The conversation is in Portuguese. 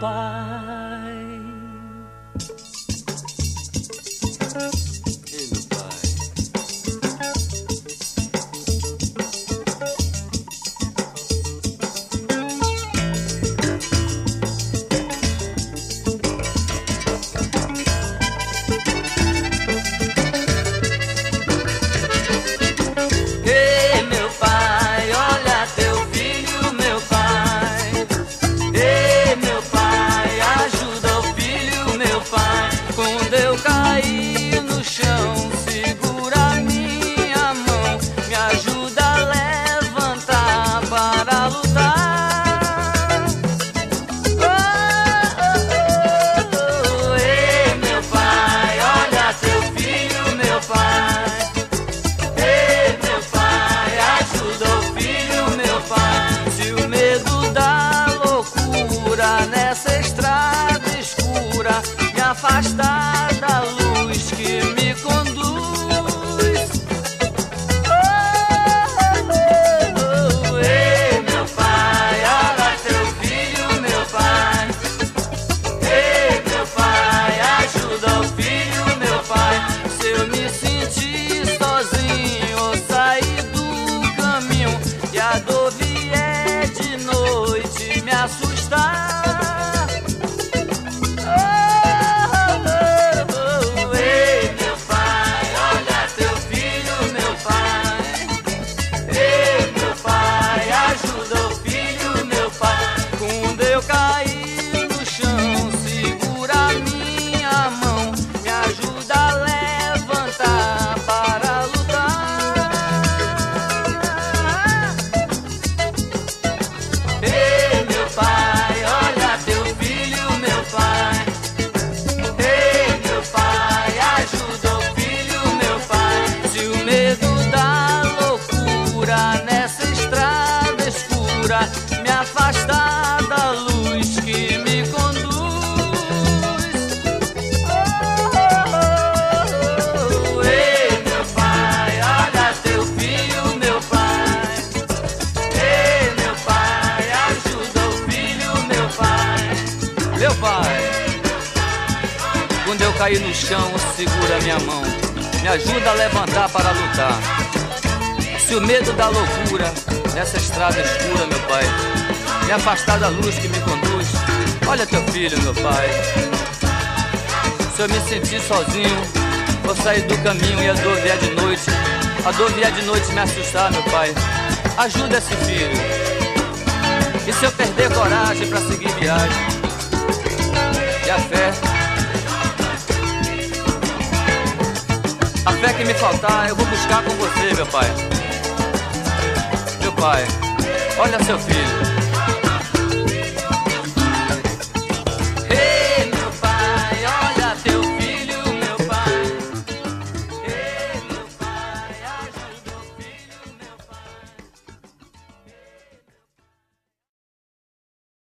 pai. Afastar da luz que me conduz. Ei, meu pai, olha teu filho, meu pai. Ei, meu pai, ajuda o filho, meu pai. Se eu me sentir sozinho ou sair do caminho e a dor vier de noite me assustar. Me afastar da luz que me conduz. Ei, meu pai, olha teu filho, meu pai. Ei, meu pai, ajuda o filho, meu pai. Meu pai, quando eu cair no chão, segura minha mão, me ajuda a levantar para lutar. Se o medo da loucura nessa estrada escura, meu pai, me afastar da luz que me conduz. Olha teu filho, meu pai. Se eu me sentir sozinho, vou sair do caminho e a dor vier de noite, a dor vier de noite me assustar, meu pai, ajuda esse filho. E se eu perder coragem pra seguir viagem e a fé que me faltar, eu vou buscar com você, meu pai. Meu pai, olha seu filho.